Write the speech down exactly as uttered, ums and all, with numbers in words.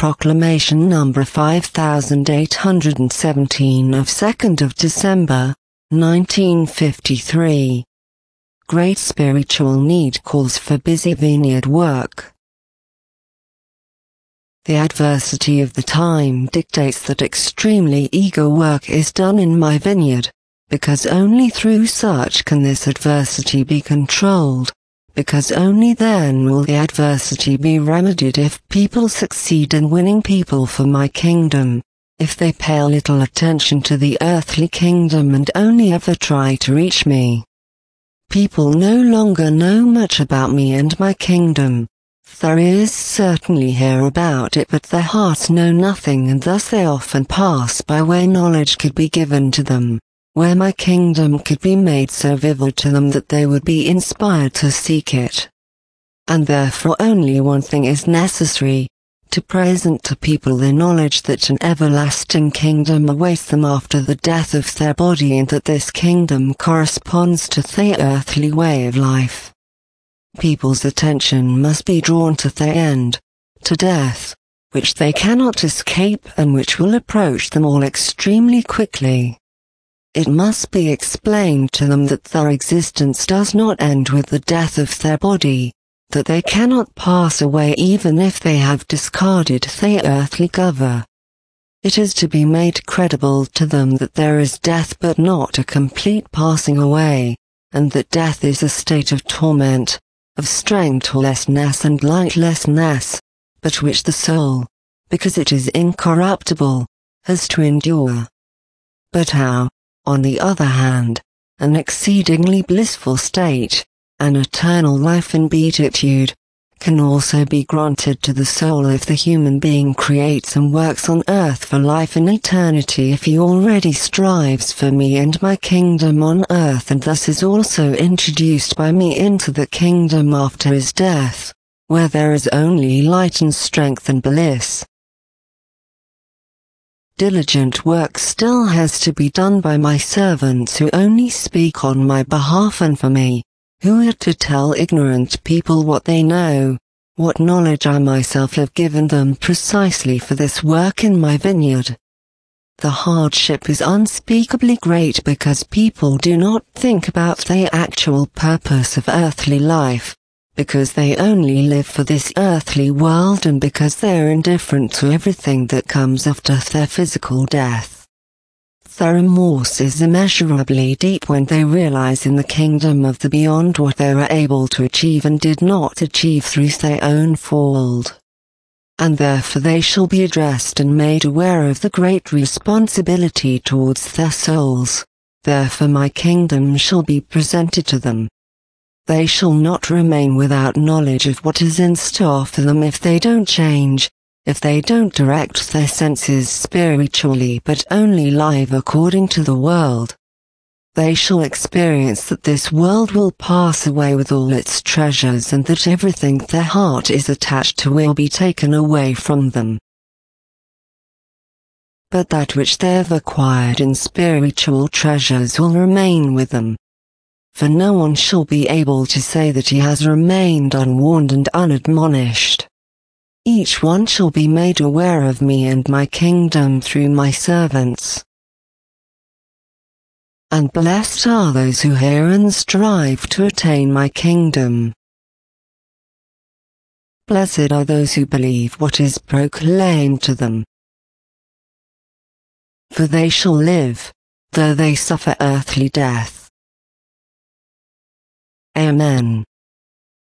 Proclamation number five thousand eight hundred seventeen of second of December, nineteen fifty-three. Great spiritual need calls for busy vineyard work. The adversity of the time dictates that extremely eager work is done in my vineyard, because only through such can this adversity be controlled, because only then will the adversity be remedied if people succeed in winning people for my kingdom, if they pay little attention to the earthly kingdom and only ever try to reach me. People no longer know much about me and my kingdom. Their ears certainly hear about it, but their hearts know nothing, and thus they often pass by where knowledge could be given to them, where my kingdom could be made so vivid to them that they would be inspired to seek it. And therefore only one thing is necessary, to present to people the knowledge that an everlasting kingdom awaits them after the death of their body, and that this kingdom corresponds to their earthly way of life. People's attention must be drawn to their end, to death, which they cannot escape and which will approach them all extremely quickly. It must be explained to them that their existence does not end with the death of their body, that they cannot pass away even if they have discarded their earthly cover. It is to be made credible to them that there is death but not a complete passing away, and that death is a state of torment, of strengthlessness and lightlessness, but which the soul, because it is incorruptible, has to endure. But how, on the other hand, an exceedingly blissful state, an eternal life in beatitude, can also be granted to the soul if the human being creates and works on earth for life in eternity, if he already strives for me and my kingdom on earth, and thus is also introduced by me into the kingdom after his death, where there is only light and strength and bliss. Diligent work still has to be done by my servants who only speak on my behalf and for me, who are to tell ignorant people what they know, what knowledge I myself have given them precisely for this work in my vineyard. The hardship is unspeakably great because people do not think about their actual purpose of earthly life, because they only live for this earthly world, and because they are indifferent to everything that comes after their physical death. Their remorse is immeasurably deep when they realize in the kingdom of the beyond what they were able to achieve and did not achieve through their own fault. And therefore they shall be addressed and made aware of the great responsibility towards their souls, therefore my kingdom shall be presented to them. They shall not remain without knowledge of what is in store for them if they don't change, if they don't direct their senses spiritually but only live according to the world. They shall experience that this world will pass away with all its treasures, and that everything their heart is attached to will be taken away from them. But that which they have acquired in spiritual treasures will remain with them. For no one shall be able to say that he has remained unwarned and unadmonished. Each one shall be made aware of me and my kingdom through my servants. And blessed are those who hear and strive to attain my kingdom. Blessed are those who believe what is proclaimed to them. For they shall live, though they suffer earthly death. Amen.